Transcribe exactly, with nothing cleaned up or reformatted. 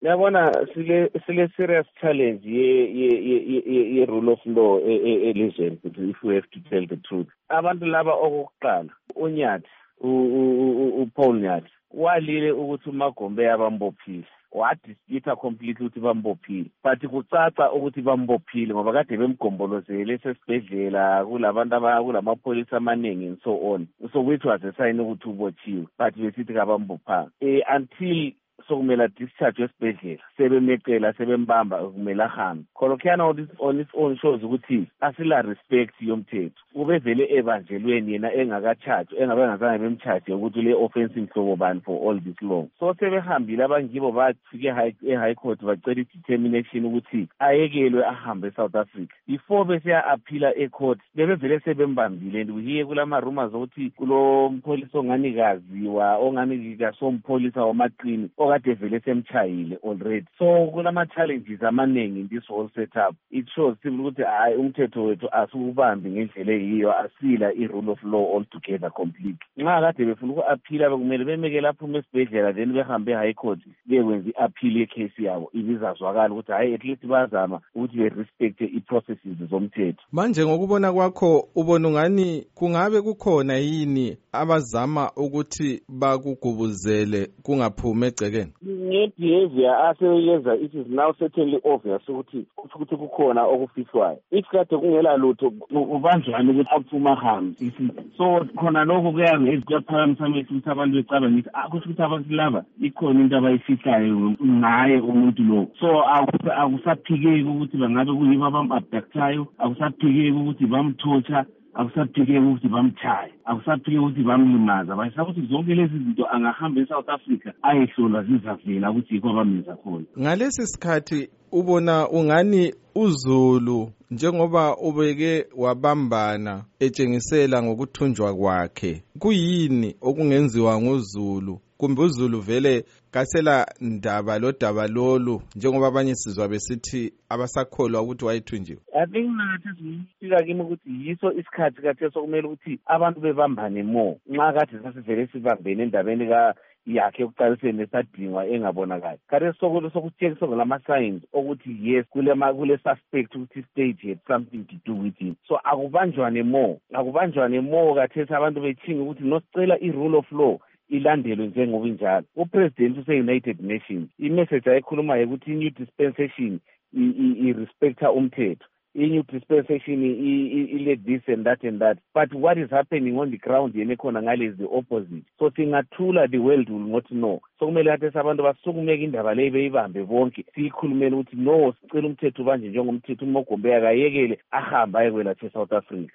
Yabona sile sile serious challenge ye ye ye ye rule of law elizweni if we have to tell the truth. Abantu laba okokuqala uNyathi uPaul Nyathi walile ukuthi uMagombe yabambophile. Wadispute completely ukuthi bambophile, but kucaca ukuthi bambophile ngoba kade bemgombolozele esesibhedlela kulabantu abakulamapolisa amaningi and so on, so which was a sign ukuthi ubotshiwe, but besithi kabambophanga eh until sokumela discharge esibhedlela sebemecela sebembamba kumele ahambe. Kholokhiyana on its own shows ukuthi asila respect yomthetho, ubevele ebanjelweni yena engakacharge engabengazange bemcharge ukuthi le offense inhlobo bani for all this long. So sebehambile abangibo bafike e-high court bacela determination ukuthi ayekelwe ahambe South Africa. Before bese appeala e-court bebevele sebembambile, and we hear kulama rumors ukuthi kulo mpolisa onganikazi wa onganika sompolisa wamaqini okade vele semchayile already. So kulama challenges amaningi in this whole setup. It shows simply ukuthi hayi umthetho wethu asubambi ngendlela eyiyo, asila i-rule of law altogether completely. Nxa kade befuna uku-appeala bekumele bemeke lapho esibhedlela then behambe high court bekwenza i-appeal yecase yabo ibizazwakala ukuthi hayi at least bazama ukuthi be-respect i-processes zomthetho. Manje ngokubona kwakho ubona ungani kungabe kukhona yini abazama ukuthi bakugubuzele kungaphumi egcekeni? Nge-behavior aseyenza it is now certainly obvious ukuthi ukuthi kukhona okufihlwayo. If kade kungela lutho ubanjani ukuthi aphuma hambi. So khona lokho kuyabe kuyaphakamisa amehlo ukuthi abantu becabanga ukuthi akusho ukuthi abantu laba ikhona into abayifihlayo ngaye umuntu lo. So akusaphikeki ukuthi bangabe kuyibo abam-abductayo, akusaphikeki ukuthi bamthotha, akusaphikeki ukuthi bamchaya, akusaphikeki ukuthi bamlimaza. Bayisaba ukuthi zonke lezi zinto angahamba eSouth Africa ayehlolwa zizavela ukuthi yikho abamenza khona. Ngalesi sikhathi ubona ungani uZulu njengoba ubeke wabambana etshengisela ngokuthunjwa kwakhe, kuyini okungenziwa ngoZulu? Kumbe uZulu vele kasela ndaba lo daba lolu njengoba abanye sizwa besithi abasakholwa ukuthi wayithunjiwe? I think nathi sifika kimi ukuthi yiso isikhathi kade sokumele ukuthi abantu bebambane more. Nxa kade sasivele sibambene endabeni ka yakhe yokuqaliseni esadingwa engabonakali. Kade sokulo sokutshengisa ngama signs ukuthi yes kule kule suspect ukuthi stage had something to do with him. So akubanjwane more, akubanjwane more kade abantu bechinga ukuthi nosicela i-rule of law ilandelwe njengoba injalo. Upresident use-United Nations imessage ayikhuluma ukuthi i-new dispensation i-respecta umthetho, i-new dispensation i-let this and that and that, but what is happening on the ground yena khona ngale is the opposite. So singathula the world will not know. So kumele kathi abantu basukumeke indaba leyo beyibambe bonke siyikhulumele ukuthi no sicela umthetho banje njengomthetho uMagombe akayekele ahamba ayekwela eSouth Africa.